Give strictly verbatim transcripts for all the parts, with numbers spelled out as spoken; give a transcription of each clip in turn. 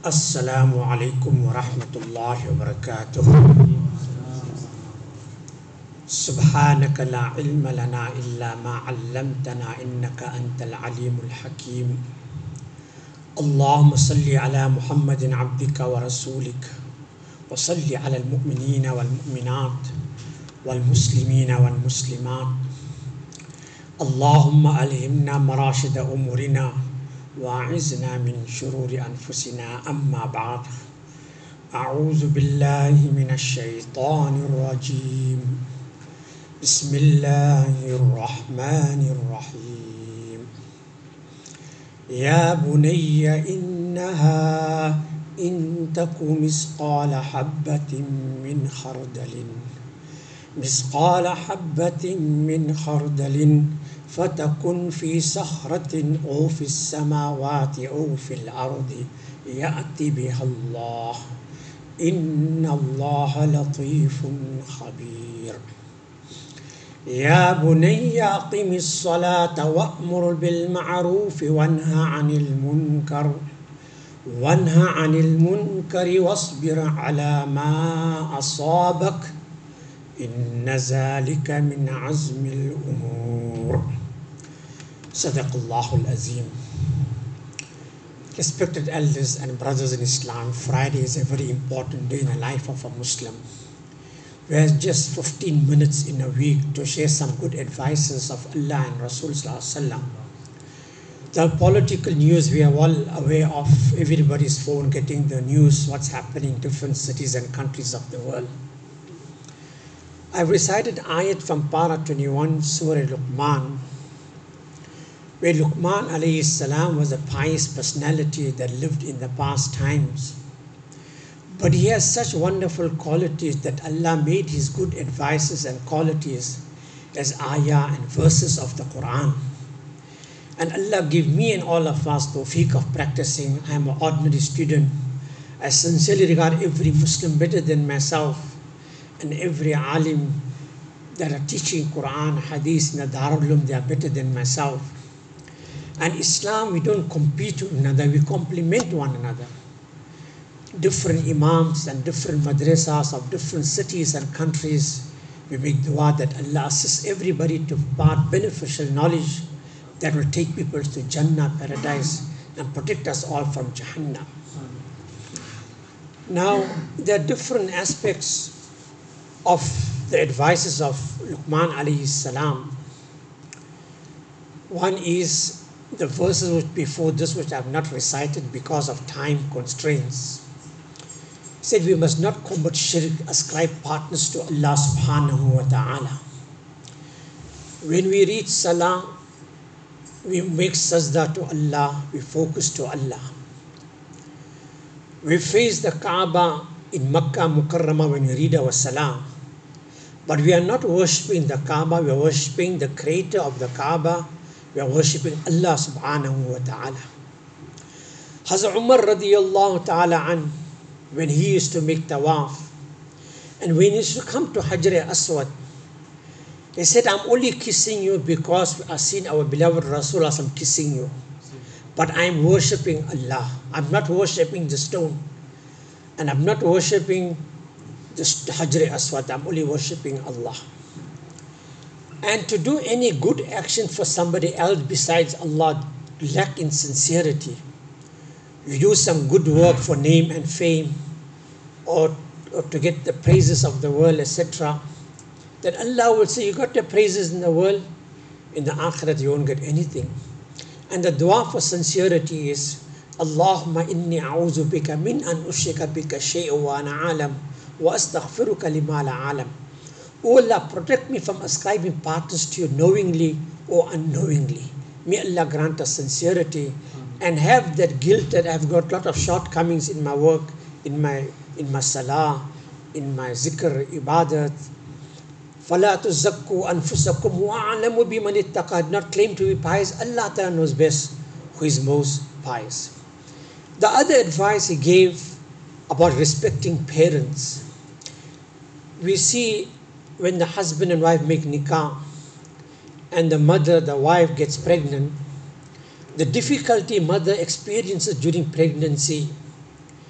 Assalamu alaikum wa rahmatullahi wa barakatuh. Subhanaka la ilma lana illa ma 'allamtana innaka antal alimul hakim. Allahumma salli ala Muhammadin abdika wa rasulika wa salli ala al-mu'minina wal mu'minat wal muslimina wal muslimat. Allahumma alhimna marashida umurina وأعذنا من شرور أنفسنا أما بعد أعوذ بالله من الشيطان الرجيم بسم الله الرحمن الرحيم يا بني إنها إن تك مثقال حبة من خردل مثقال حبة من خردل فتكن في صخرة أو في السماوات أو في الأرض يأتي بها الله إن الله لطيف خبير يا بني أقم الصلاة وأمر بالمعروف وانهى عن المنكر وانهى عن المنكر واصبر على ما أصابك إن ذلك من عزم الأمور. Sadaqallahul Azim. Respected elders and brothers in Islam, Friday is a very important day in the life of a Muslim. We have just fifteen minutes in a week to share some good advices of Allah and Rasul Sallallahu Alaihi Wasallam. The political news, we are all aware of, everybody's phone getting the news, what's happening in different cities and countries of the world. I've recited ayat from Para twenty-one, Surah Luqman, where Luqman alayhi salam was a pious personality that lived in the past times. But he has such wonderful qualities that Allah made his good advices and qualities as ayah and verses of the Quran. And Allah give me and all of us tawfiq of practicing. I am an ordinary student. I sincerely regard every Muslim better than myself, and every alim that are teaching Quran, Hadith in the Darul Uloom, they are better than myself. And Islam, we don't compete with one another, we complement one another. Different imams and different madrasas of different cities and countries, we make dua that Allah assists everybody to impart beneficial knowledge that will take people to Jannah, paradise, and protect us all from Jahannam. Now, there are different aspects of the advices of Luqman alayhi salam. One is the verses which before this, which I have not recited because of time constraints. He said we must not commit shirk, ascribe partners to Allah subhanahu wa ta'ala. When we read salah, we make sajda to Allah, we focus to Allah. We face the Kaaba in Makkah Mukarramah when we read our salah. But we are not worshipping the Kaaba, we are worshipping the creator of the Kaaba, we are worshipping Allah subhanahu wa ta'ala. Hazrat Umar radiyallahu ta'ala an, when he used to make tawaf, and when he used to come to Hajar Aswad, he said, I'm only kissing you because I've seen our beloved Rasulullah kissing you. But I'm worshipping Allah. I'm not worshipping the stone. And I'm not worshipping the Hajar Aswad. I'm only worshipping Allah. And to do any good action for somebody else besides Allah lack in sincerity. You do some good work for name and fame, or, or to get the praises of the world, et cetera. Then Allah will say, you got the praises in the world, in the akhirat you won't get anything. And the dua for sincerity is, Allahumma inni a'udhu bika min an ushrika bika shay'un wa ana alam wa astaghfiruka lima la alam. O Allah, protect me from ascribing partners to you knowingly or unknowingly. May Allah grant us sincerity and have that guilt that I've got a lot of shortcomings in my work, in my in my salah, in my zikr, ibadat. فَلَا تُزَكُّوا أَنفُسَكُمْ وَأَعْلَمُوا بِمَنِ اتَّقَى. Not claim to be pious. Allah Ta'ala knows best who is most pious. The other advice he gave about respecting parents. We see when the husband and wife make nikah and the mother, the wife gets pregnant, the difficulty mother experiences during pregnancy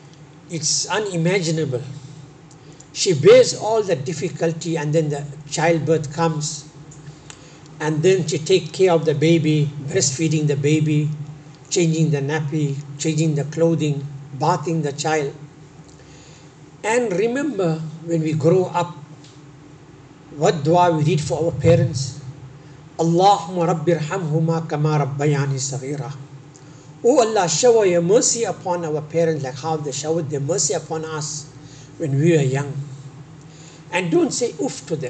it's unimaginable. She bears all the difficulty, and then the childbirth comes, and then she takes care of the baby, breastfeeding the baby, changing the nappy, changing the clothing, bathing the child. And remember, when we grow up, what dua we read for our parents? Allahumma rabbi irhamhuma kama rabbayani saghira. Oh Allah, shower your mercy upon our parents like how they showered their mercy upon us when we were young. And don't say oof to them,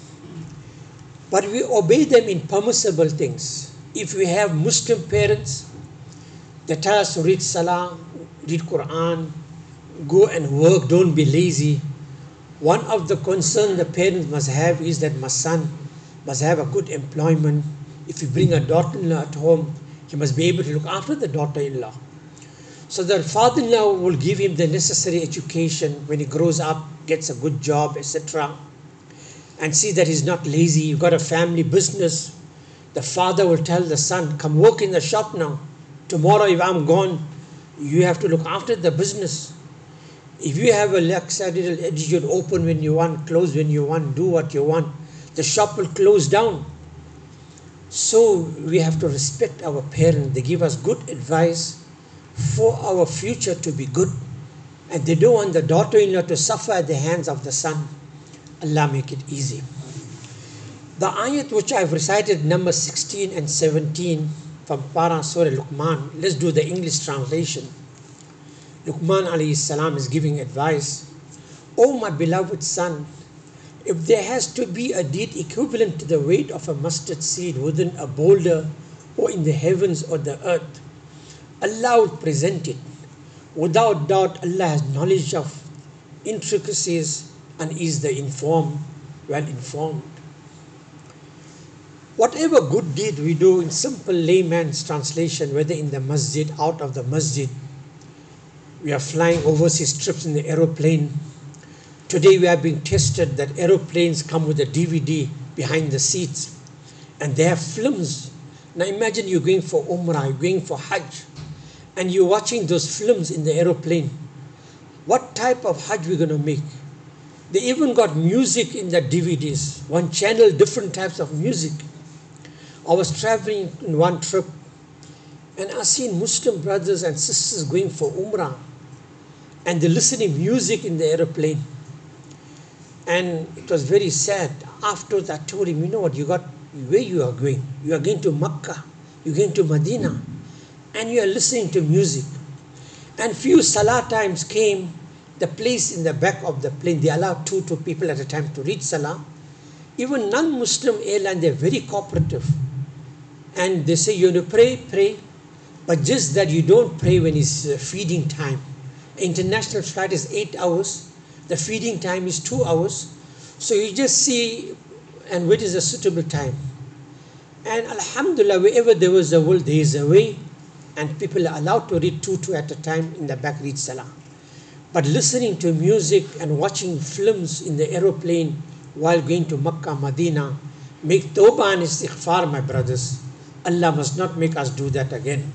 but we obey them in permissible things. If we have Muslim parents, they tell us to read Salah, read Quran, go and work, don't be lazy. One of the concerns the parents must have is that my son must have a good employment. If you bring a daughter-in-law at home, he must be able to look after the daughter-in-law. So the father-in-law will give him the necessary education when he grows up, gets a good job, et cetera. And see that he's not lazy. You've got a family business. The father will tell the son, come work in the shop now. Tomorrow if I'm gone, you have to look after the business. If you have a lackadaisical attitude, open when you want, close when you want, do what you want, the shop will close down. So we have to respect our parents. They give us good advice for our future to be good. And they don't want the daughter-in-law to suffer at the hands of the son. Allah make it easy. The ayat which I've recited, number sixteen and seventeen from Para Surah Luqman. Let's do the English translation. Luqman alayhi salam is giving advice. Oh my beloved son, if there has to be a deed equivalent to the weight of a mustard seed within a boulder or in the heavens or the earth, Allah will present it. Without doubt, Allah has knowledge of intricacies and is the informed, well informed. Whatever good deed we do, in simple layman's translation, whether in the masjid, out of the masjid, we are flying overseas trips in the aeroplane. Today we are being tested that aeroplanes come with a D V D behind the seats and they have films. Now imagine you're going for Umrah, you're going for Hajj, and you're watching those films in the aeroplane. What type of Hajj we're going to make? They even got music in the D V Ds. One channel, different types of music. I was traveling in one trip and I seen Muslim brothers and sisters going for Umrah and they're listening music in the aeroplane. And it was very sad. After that, I told him, you know what, you got where you are going. You are going to Makkah, you're going to Medina, and you are listening to music. And few Salah times came, the place in the back of the plane, they allowed two, two people at a time to read Salah. Even non-Muslim airline, they're very cooperative. And they say, you want to pray, pray, but just that you don't pray when it's feeding time. International flight is eight hours. The feeding time is two hours. So you just see, and what is a suitable time. And Alhamdulillah, wherever there was a will, there is a way. And people are allowed to read two, two at a time in the back, read Salah. But listening to music and watching films in the aeroplane while going to Makkah, Medina, make tawbah and istighfar, my brothers. Allah must not make us do that again.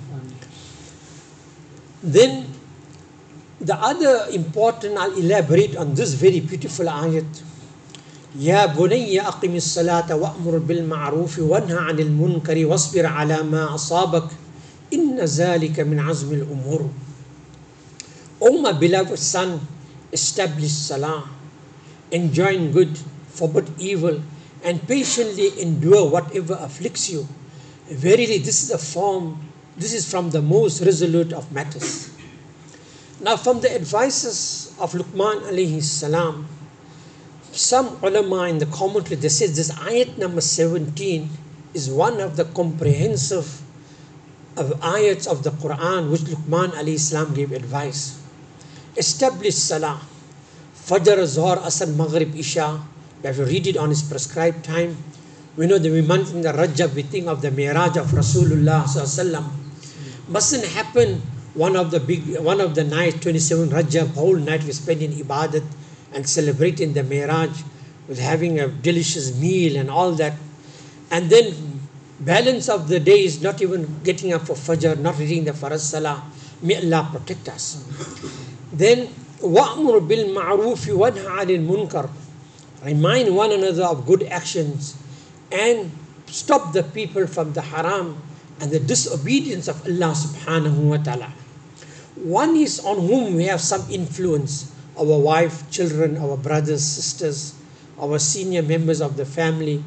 Then, the other important, I'll elaborate on this very beautiful ayat. Ya bunayya aqimis salata wa'mur bil ma'rufi wanha 'anil munkari wasbir 'ala ma asabak inna zalika min 'azmi al-umur. O my beloved son, establish salah, enjoin good, forbid evil, and patiently endure whatever afflicts you. Verily, this is a form, this is from the most resolute of matters. Now, from the advices of Luqman alayhi salam, some ulama in the commentary, they say this ayat number seventeen is one of the comprehensive of ayats of the Quran which Luqman alayhi salam gave advice. Establish salah, Fajr, Zohar, Asr, Maghrib, Isha. We have to read it on its prescribed time. We know that we month in the Rajab, we think of the Miraj of Rasulullah sallallahu alaihi wasallam. Mustn't happen one of the big, one of the nights, twenty-seven Rajab, whole night we spend in ibadat and celebrating the Miraj with having a delicious meal and all that. And then balance of the day is not even getting up for Fajr, not reading the Farz Salah. May Allah protect us. Then وَأْمُرْ بِالْمَعْرُوفِ وَانْهَ عَنِ الْمُنْكَرِ. Remind one another of good actions and stop the people from the haram and the disobedience of Allah subhanahu wa ta'ala. One is on whom we have some influence, our wife, children, our brothers, sisters, our senior members of the family.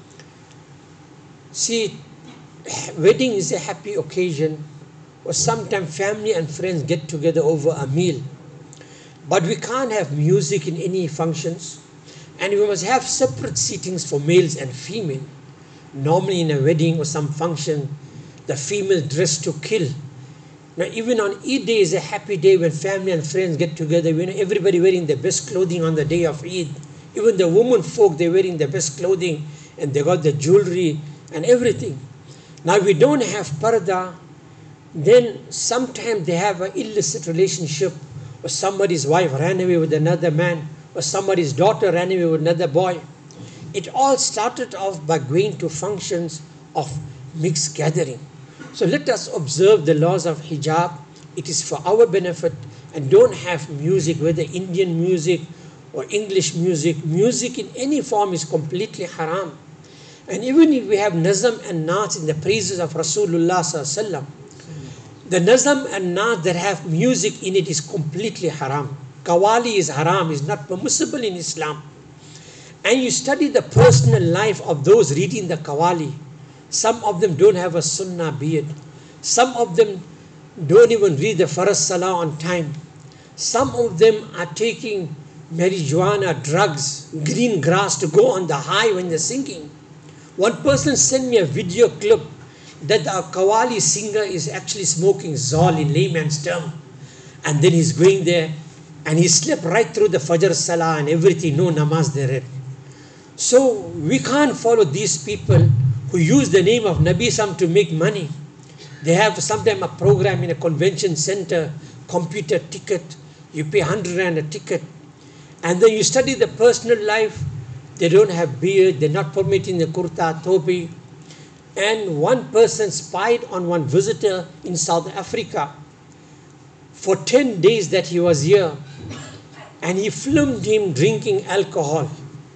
See, wedding is a happy occasion, or sometimes family and friends get together over a meal. But we can't have music in any functions, and we must have separate seatings for males and female. Normally in a wedding or some function, the female dress to kill. Now even on Eid day is a happy day when family and friends get together. You know, everybody wearing the best clothing on the day of Eid. Even the women folk, they're wearing the best clothing and they got the jewelry and everything. Now we don't have parda, then sometimes they have an illicit relationship, or somebody's wife ran away with another man, or somebody's daughter ran away with another boy. It all started off by going to functions of mixed gathering. So let us observe the laws of hijab. It is for our benefit, and don't have music, whether Indian music or English music. Music in any form is completely haram. And even if we have nazam and naat in the praises of Rasulullah sallallahu alaihi wasallam, the nazam and naat that have music in it is completely haram. Qawwali is haram, is not permissible in Islam. And you study the personal life of those reading the qawwali. Some of them don't have a sunnah beard. Some of them don't even read the farz salah on time. Some of them are taking marijuana, drugs, green grass to go on the high when they're singing. One person sent me a video clip that the qawwali singer is actually smoking zol in layman's term. And then he's going there and he slept right through the fajr salah and everything, no namaz they read. So we can't follow these people who use the name of Nabi Sam to make money. They have sometimes a program in a convention center, computer ticket, you pay one hundred rand a ticket. And then you study the personal life, they don't have beard, they're not permitting the kurta, topi. And one person spied on one visitor in South Africa for ten days that he was here, and he filmed him drinking alcohol.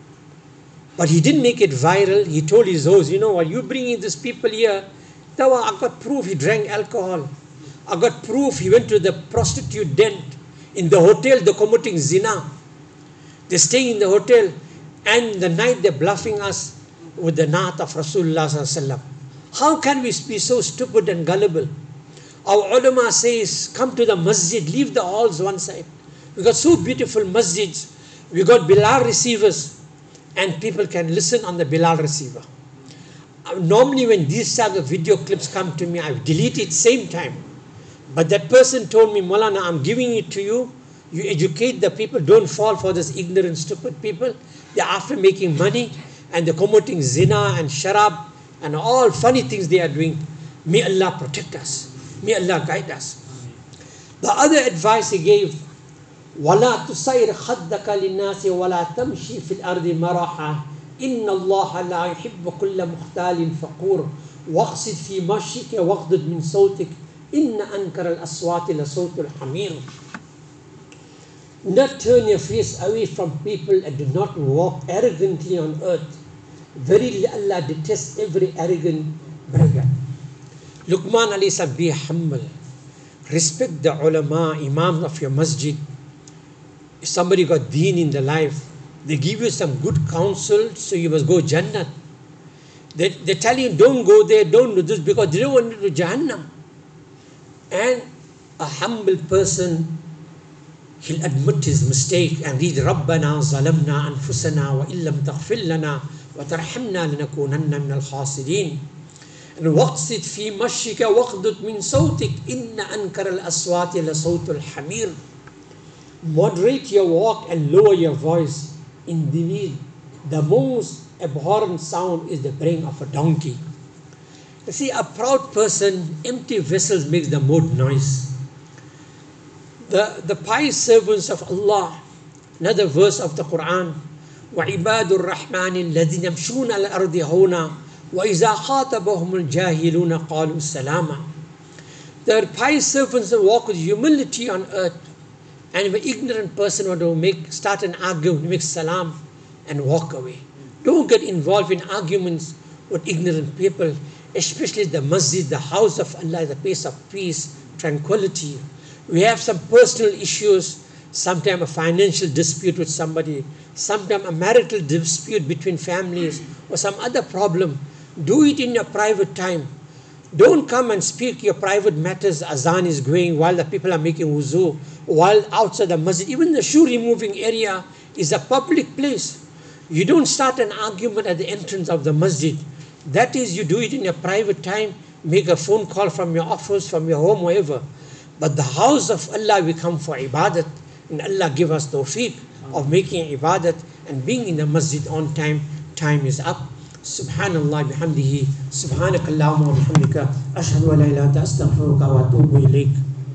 But he didn't make it viral. He told his host, you know what, you bringing these people here, I got proof he drank alcohol. I got proof he went to the prostitute den. In the hotel, they're committing zina. They're staying in the hotel, and the night they're bluffing us with the naat of Rasulullah sallallahu alaihi wasallam. How can we be so stupid and gullible? Our ulama says, come to the masjid, leave the halls one side. We got so beautiful masjids. We got Bilal receivers, and people can listen on the Bilal receiver. Normally when these type of video clips come to me, I delete it same time. But that person told me, Maulana, I'm giving it to you. You educate the people. Don't fall for this ignorant, stupid people. They're after making money, and they're committing zina and sharab and all funny things they are doing. May Allah protect us. May Allah guide us. The other advice he gave, وَلَا تُسَيْرْ خَدَّكَ لِلنَّاسِ وَلَا تَمْشِي فِي الْأَرْضِ مَرَحًا إِنَّ اللَّهَ لَا يُحِبُّ كُلَّ مُخْتَالٍ فَقُورٍ وَاقْصِدْ فِي مَشْيِكَ وَاغْضُضْ مِنْ صَوْتِكَ إِنَّ أَنْكَرَ الْأَصْوَاتِ لَصَوْتُ الْحَمِيرِ. Not turn your face away from people, and do not walk arrogantly on earth. Verily Allah detests every arrogant bragger. Luqman alayhi salam, be humble. Respect the ulama, imams of your masjid. If somebody got deen in the life, they give you some good counsel, so you must go Jannah. They, they tell you, don't go there, don't do this, because they don't want you to Jahannam. And a humble person, he'll admit his mistake and read رَبَّنَا ظَلَمْنَا أَنفُسَنَا وَإِن لَمْ تَغْفِرْ لَنَا وَتَرْحَمْنَا لَنَكُونَنَّ مِنَ الْخَاسِرِينَ. And وَاقْصِدْ فِي مَشْيِكَ وَاغْضُضْ مِنْ صَوْتِكَ إِنَّ أَنْكَرَ الْأَصْوَاتِ لَصَوْتُ الْحَمِيرِ. Moderate your walk and lower your voice. Indeed, the most abhorrent sound is the braying of a donkey. You see, a proud person, empty vessels makes the most noise. The, the pious servants of Allah, another verse of the Quran, وَعِبَادُ الرَّحْمَنِ الَّذِينَ يَمْشُونَ عَلَى الْأَرْضِ هَوْنًا وَإِذَا خَاطَبَهُمُ الْجَاهِلُونَ قَالُوا سَلَامًا. The pious servants that walk with humility on earth, And if an ignorant person want to make start an argument, make salam and walk away. Don't get involved in arguments with ignorant people, especially the masjid, the house of Allah, the place of peace, tranquility. We have some personal issues, sometimes a financial dispute with somebody, sometimes a marital dispute between families, or some other problem. Do it in your private time. Don't come and speak your private matters. Azan is going while the people are making wuzu, while outside the masjid. Even the shoe removing area is a public place. You don't start an argument at the entrance of the masjid. That is, you do it in your private time. Make a phone call from your office, from your home, wherever. But the house of Allah, we come for ibadat. And Allah give us tawfiq of making ibadat and being in the masjid on time. Time is up. Subhanallah bihamdihi. Subhanakallahumma wa bihamdika. Ashhadu an la ilaha illa anta astaghfiruka wa atubu ilayk.